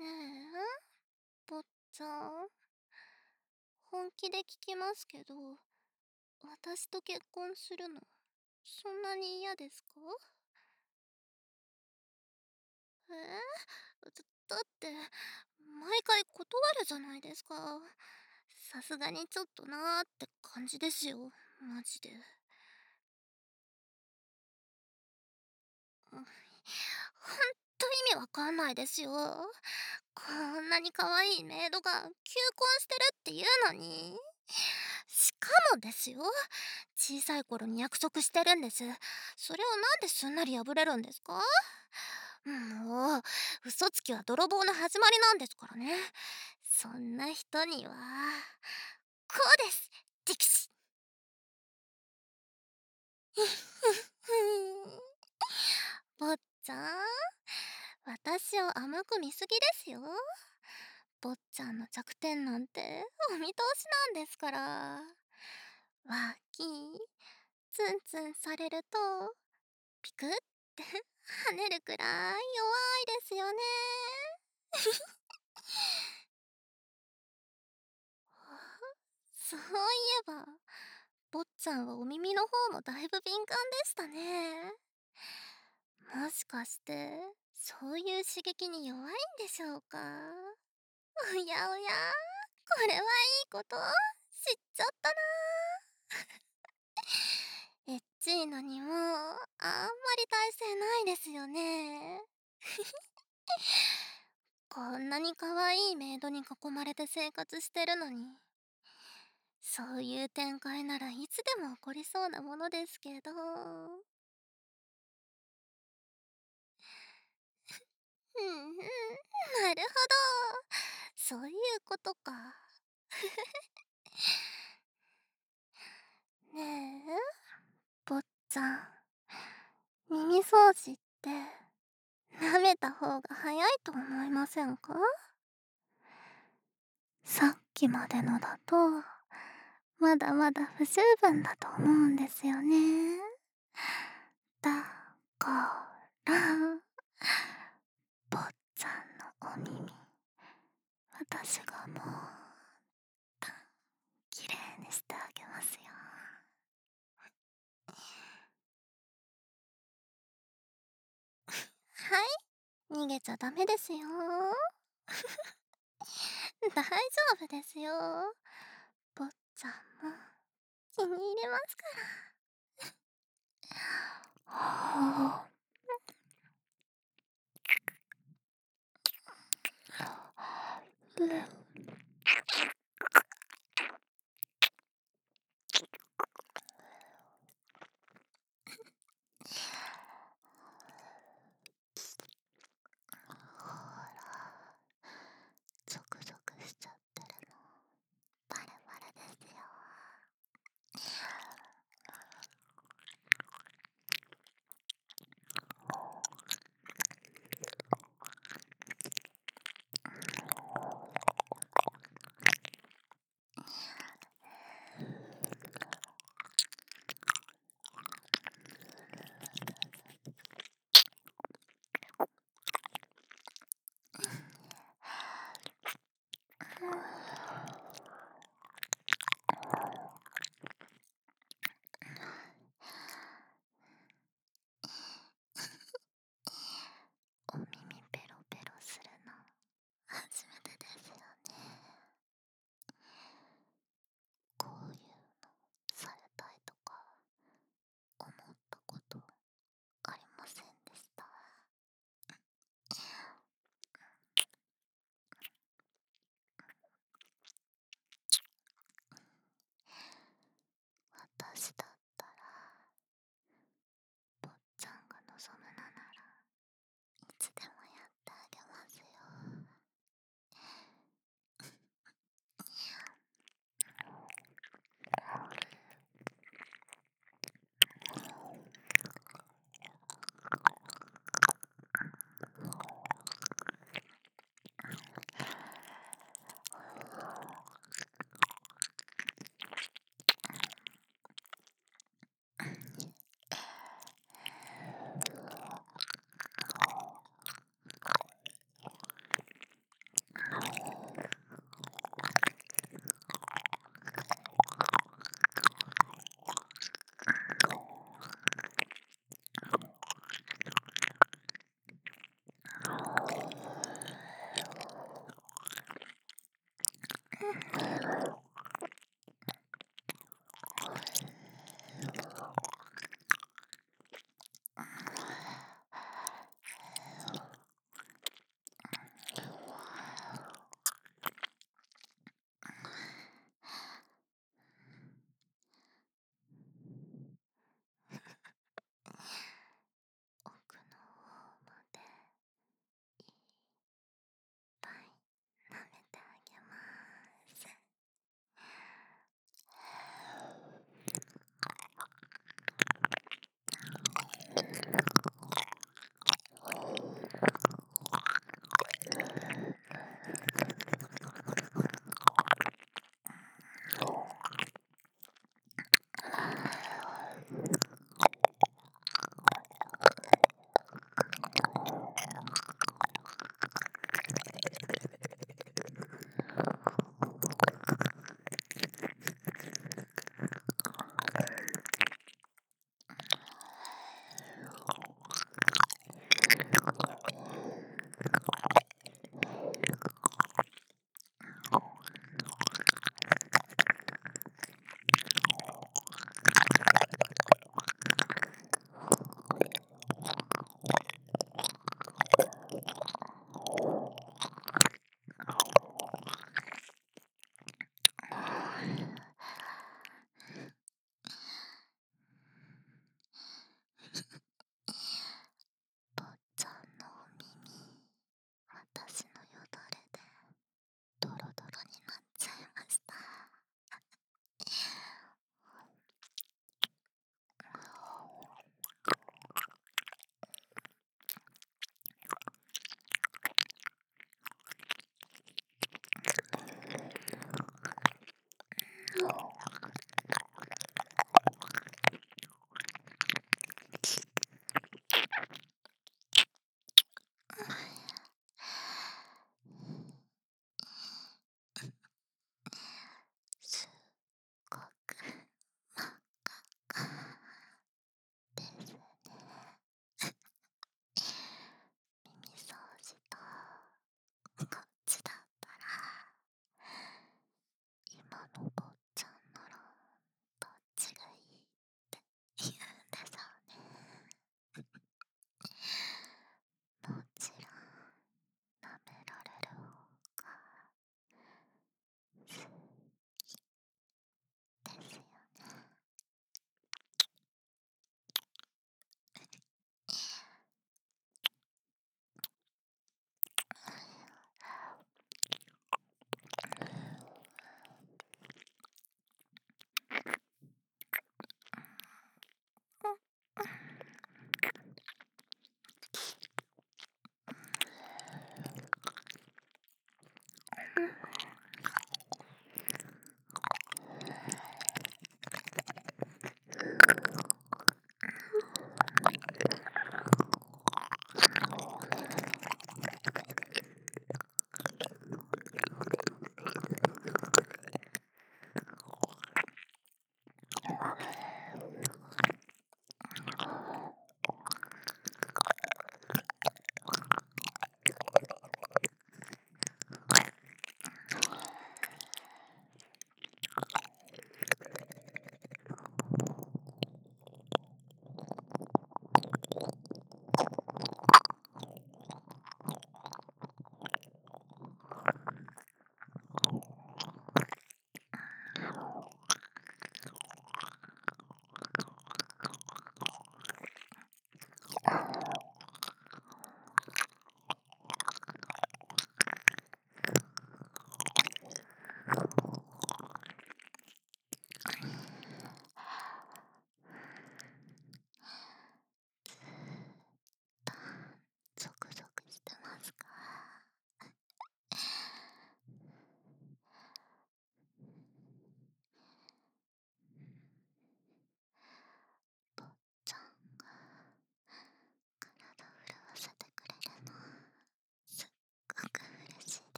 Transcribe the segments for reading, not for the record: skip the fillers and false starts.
ねえ、坊ちゃん。本気で聞きますけど、私と結婚するの、そんなに嫌ですか？だって、毎回断るじゃないですか。さすがにちょっとなーって感じですよ、マジで。ほんと意味わかんないですよ。こんなに可愛いメイドが求婚してるっていうのに。しかもですよ、小さい頃に約束してるんです。それをなんですんなり破れるんですか？もう、嘘つきは泥棒の始まりなんですからね。そんな人には、こうです、力士。坊ちゃん、私を甘く見すぎですよ。坊ちゃんの弱点なんてお見通しなんですから。わき、ツンツンされるとピクって跳ねるくらい弱いですよね。そういえば、坊ちゃんはお耳の方もだいぶ敏感でしたね。もしかして、そういう刺激に弱いんでしょうか？おやおや、これはいいこと、知っちゃったな。エッチーのにも、あんまり耐性ないですよね。こんなに可愛いメイドに囲まれて生活してるのに、そういう展開ならいつでも起こりそうなものですけど。うんうん、なるほど。そういうことか。ねえ、坊ちゃん。耳掃除って、舐めた方が早いと思いませんか？さっきまでのだと、まだまだ不十分だと思うんですよね。だから、坊ちゃんのお耳、私がもう、きれいにしてあげますよ。はい、逃げちゃダメですよ。大丈夫ですよ。坊ちゃんも気に入れますから。はあ、ほら、ゾクゾクしちゃってるの、バレバレですよ。 奥の方までいっぱい舐めてあげます。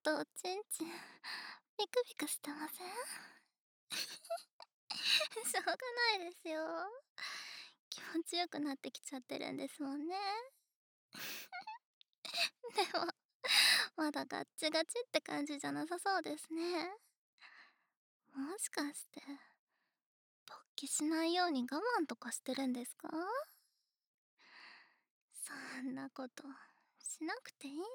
とおちんちんピクピクしてません？しょうがないですよ。気持ちよくなってきちゃってるんですもんね。でも、まだガッチガチって感じじゃなさそうですね。もしかして、勃起しないように我慢とかしてるんですか？そんなことしなくていいのに。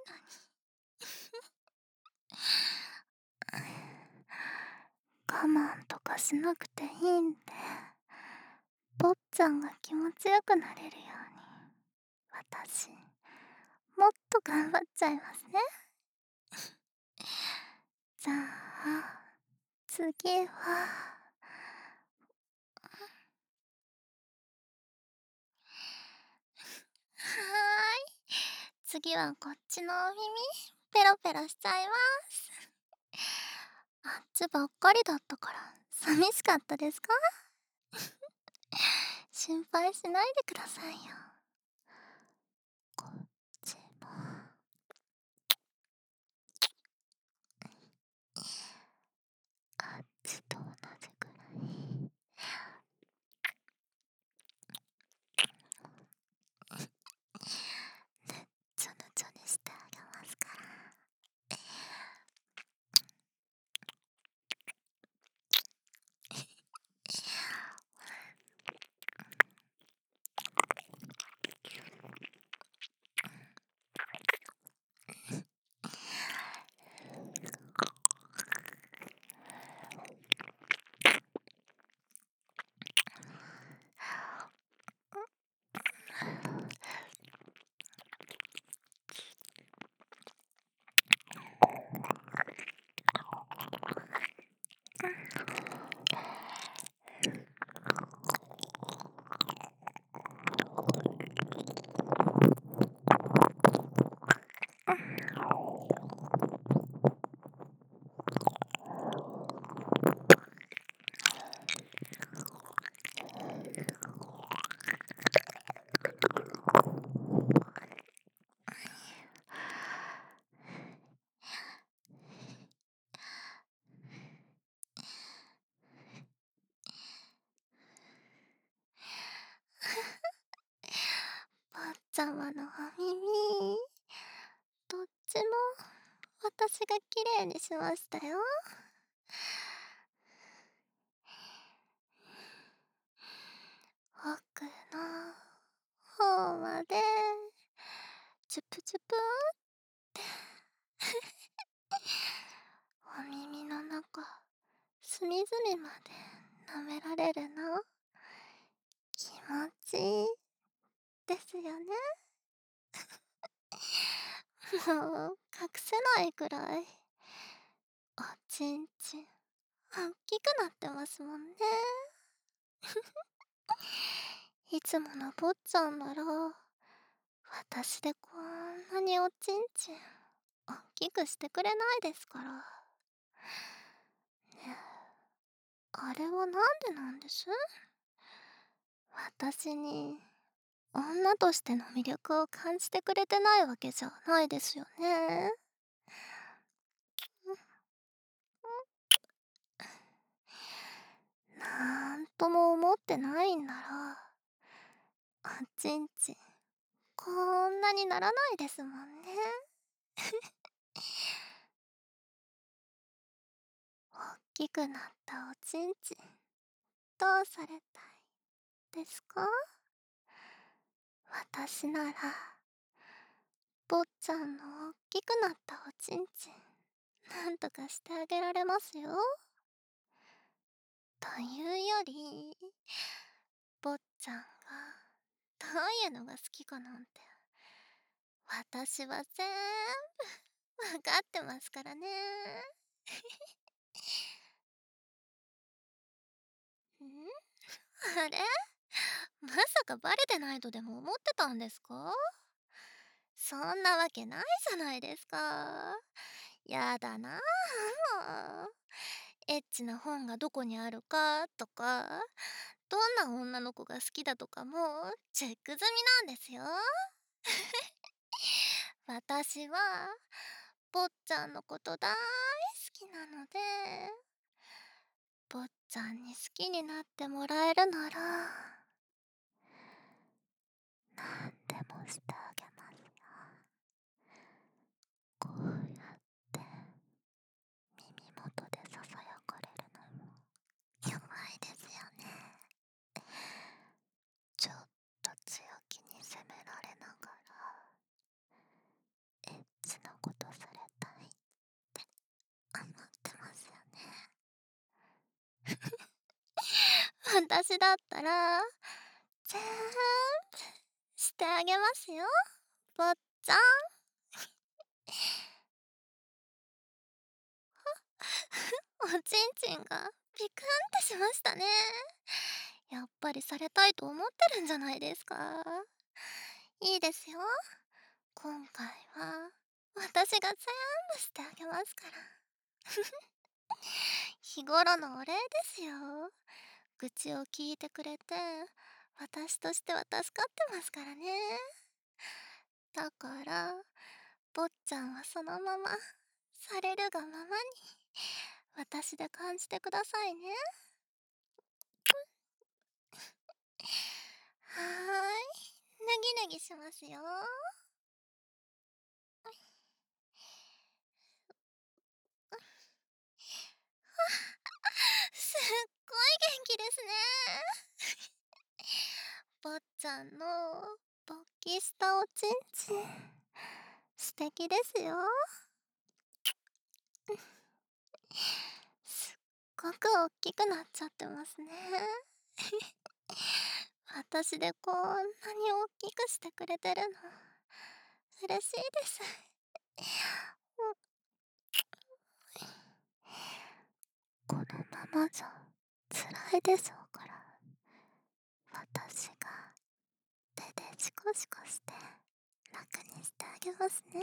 我慢とかしなくていいんで、坊ちゃんが気持ちよくなれるように、私、もっと頑張っちゃいますね。じゃあ、次は、次はこっちのお耳、ペロペロしちゃいます。あっちばっかりだったから、寂しかったですか？心配しないでくださいよ。こっちも、あっちと同じくらい。ちょぬちょにしてあげますから。坊ちゃまのお耳、どっちも私がきれいにしましたよ。奥の方までチュプチュプってお耳の中隅々まで舐められるの気持ちいいですよね。もう隠せないくらいおちんちん大きくなってますもんね。いつもの坊ちゃんなら私でこんなにおちんちん大きくしてくれないですから。ねえ、あれはなんでなんです？私に女としての魅力を感じてくれてないわけじゃないですよね。なんとも思ってないんなら、おちんちんこんなにならないですもんね。大きくなったおちんちんどうされたいですか？私なら坊ちゃんの大きくなったおちんちんなんとかしてあげられますよ。というより、坊ちゃんがどういうのが好きかなんて私は全部わかってますからね。あれ、まさかバレてないとでも思ってたんですか？そんなわけないじゃないですか。やだなあ。エッチな本がどこにあるかとか、どんな女の子が好きだとかもチェック済みなんですよ。私は坊ちゃんのこと大好きなので、坊ちゃんに好きになってもらえるなら、なんでもしてあげますよ。こうやって耳元でささやかれるのも弱いですよね。ちょっと強気に責められながら、エッチなことされたいって思ってますよね。私だったら、全部してあげますよ、坊ちゃん。おちんちんがピクンってしましたね。やっぱりされたいと思ってるんじゃないですか。いいですよ。今回は私が全部してあげますから。日頃のお礼ですよ。愚痴を聞いてくれて、私としては助かってますからね。だから、坊ちゃんはそのまま、されるがままに、私で感じてくださいね。はーい。ネギネギしますよ。すっごい元気ですね。坊ちゃんの勃起したおちんちん、素敵ですよ。すっごく大きくなっちゃってますね。私でこんなに大きくしてくれてるの、嬉しいです。このままじゃ辛いでしょうから、私が手でシコシコして楽にしてあげますね。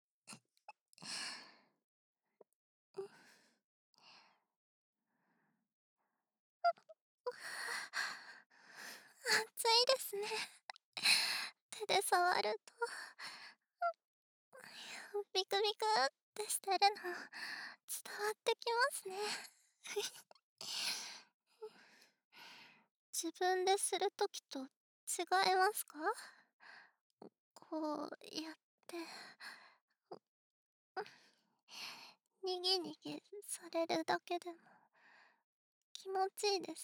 暑いですね。手で触るとビクビクってしてるの伝わってきますね。自分でするときと違いますか？こうやってにぎにぎされるだけでも気持ちいいです。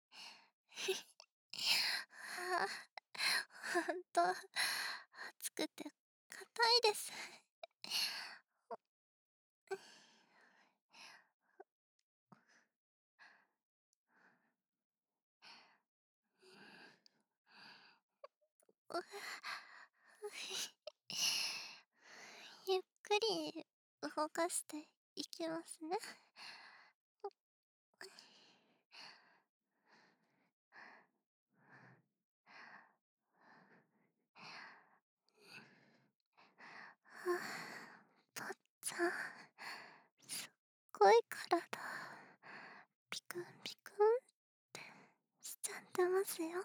はあ、ほんと熱くて硬いです。ゆっくり動かしていきますね。はあ、坊ちゃん、すっごい体、ピクンピクンってしちゃってますよ。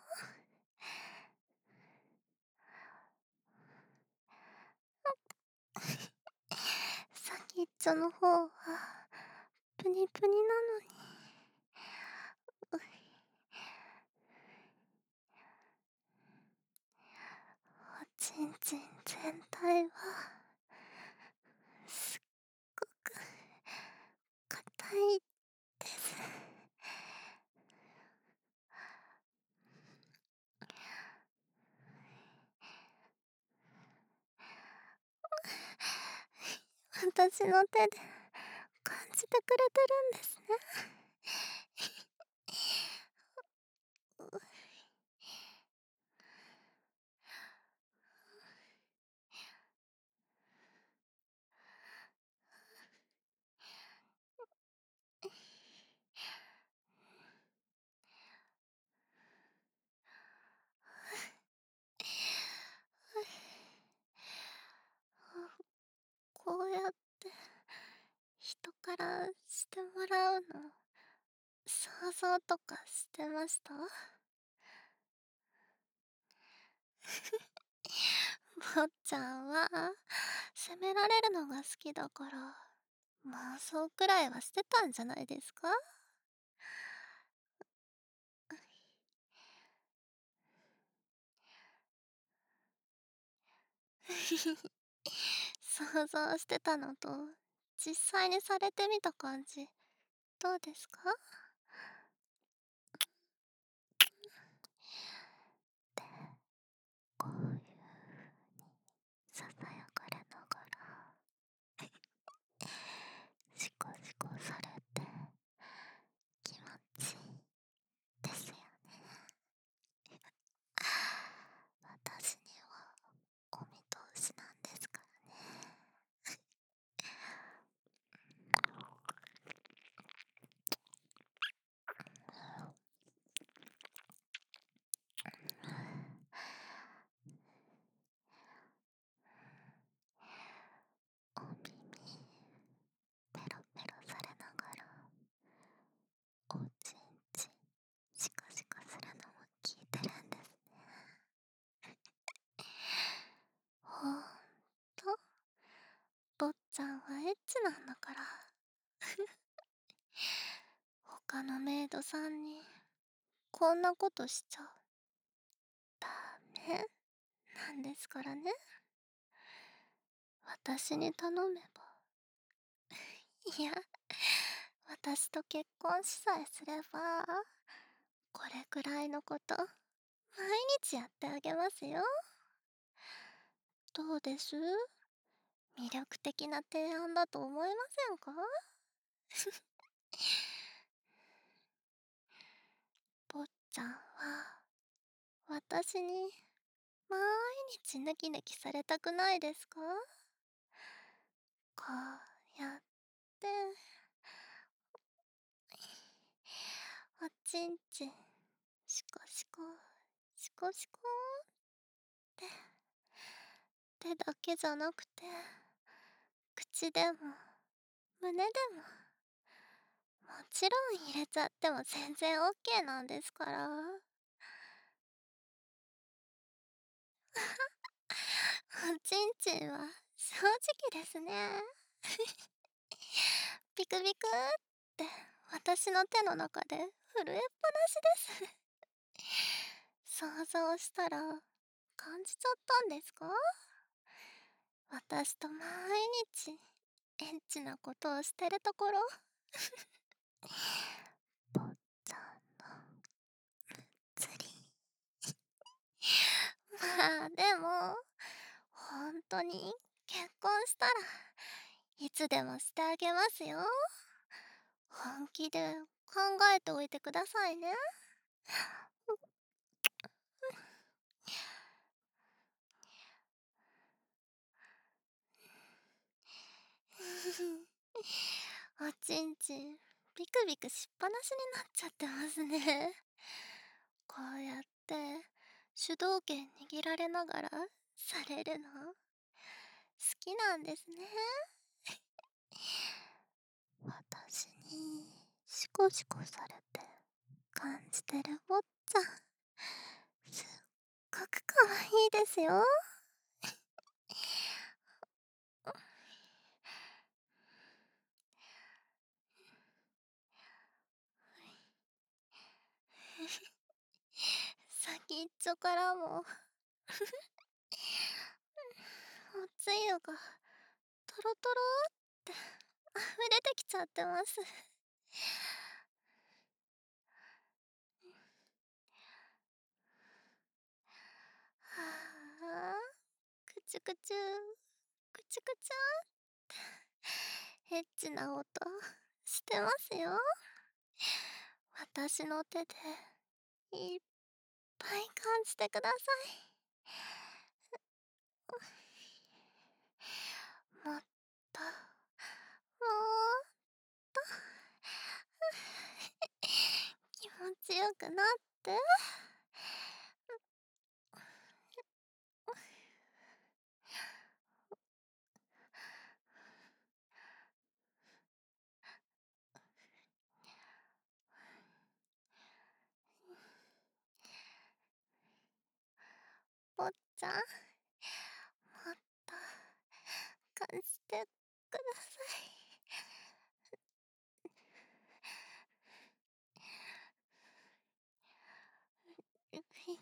先っちょの方は、プニプニなのに。うおちんちん全体は、すっごく硬いです。私の手で感じてくれてるんですね。こうやって人からしてもらうの想像とかしてました？坊ちゃんは責められるのが好きだから、妄想くらいはしてたんじゃないですか？想像してたのと、実際にされてみた感じ、どうですか？で、こういうささやかれながら、シコシコされて、気持ちいいですよね。私にはお見通しなんですからね。お耳ペロペロされながら、おちんちんシカシカするのも聞いてるんですね。ほんと、坊ちゃんはエッチなんだから。他のメイドさんにこんなことしちゃダメなんですからね。私に頼めば。いや、私と結婚しさえすれば、これくらいのこと毎日やってあげますよ。どうです？魅力的な提案だと思いませんか？坊ちゃんは私に毎日ヌキヌキされたくないですか？こうやっておちんちんシコシコシコシコって手だけじゃなくて口でも胸でももちろん入れちゃっても全然 OK なんですから。おちんちんは正直ですね。ピクピクって私の手の中で震えっぱなしです。想像したら感じちゃったんですか？私と毎日エッチなことをしてるところ。坊ちゃんの釣り。まあでも本当に結婚したらいつでもしてあげますよ。本気で考えておいてくださいね。おちんちんビクビクしっぱなしになっちゃってますね。こうやって主導権握られながらされるの好きなんですね。私にシコシコされて感じてる坊ちゃん、すっごく可愛いですよ。先っちょからもおつゆがトロトロって溢れてきちゃってます。はあ、くちゅくちゅくちゅくちゅエッチな音してますよ。私の手でいっぱい感じてください。もっと、もっと気持ちよくなって。坊ちゃん、もっと感してください。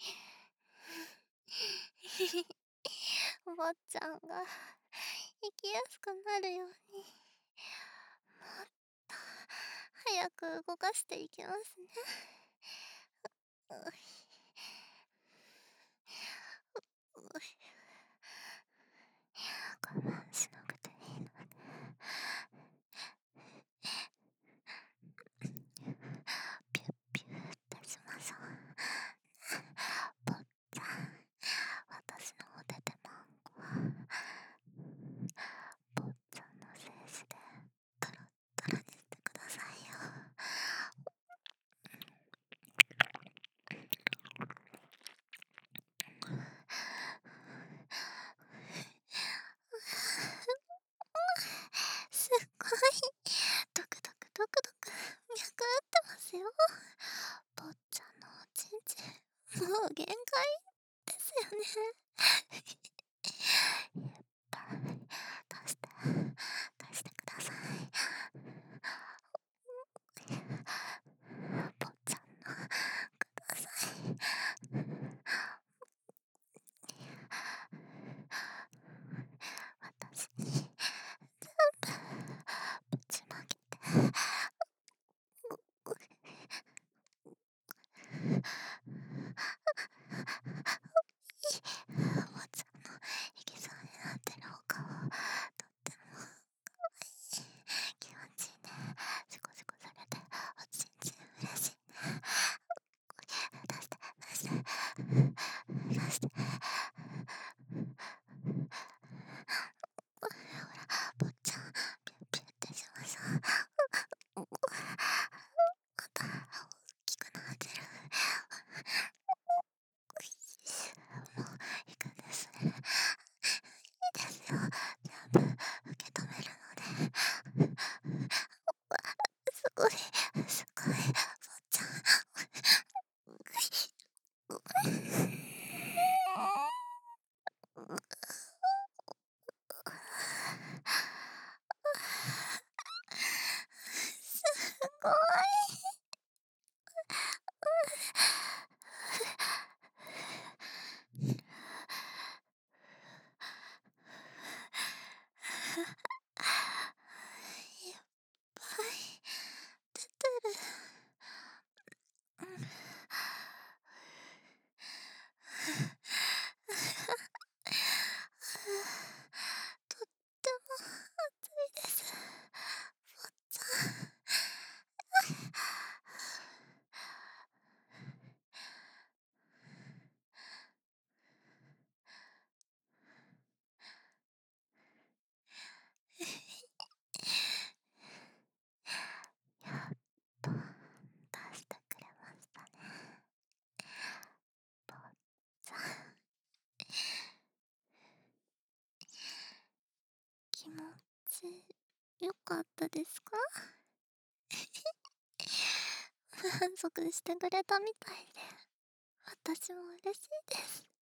お坊ちゃんが生きやすくなるように、もっと早く動かしていきますね。うう我慢しなくていいのね。ピュッピュッってしましょう。坊ちゃん、私のお手でも坊ちゃんの精子でトロットロにしてくださいよ。すっごいドクドクドクドク脈打ってますよ。坊ちゃんのおちんちん、もう限界ですよね。いっぱい出して出してください。坊ちゃんのください。私に全部ぶちまけて。お坊ちゃんのいきそうになってるお顔、とっても気持ちいいね。シコシコされておちんちん嬉しいね。出して出して出して。ほら坊ちゃん、ピュッピュッってしましょう。また大きくなってる。もういいかですね。いいですよ。全部受け止めるので。すごい、すごい、坊ちゃん。すごい。いっぱい出てる。とっても暑いです。坊ちゃん。やっと出してくれましたね。坊ちゃん。気持ちよかったですか？満足してくれたみたいで、私も嬉しいです。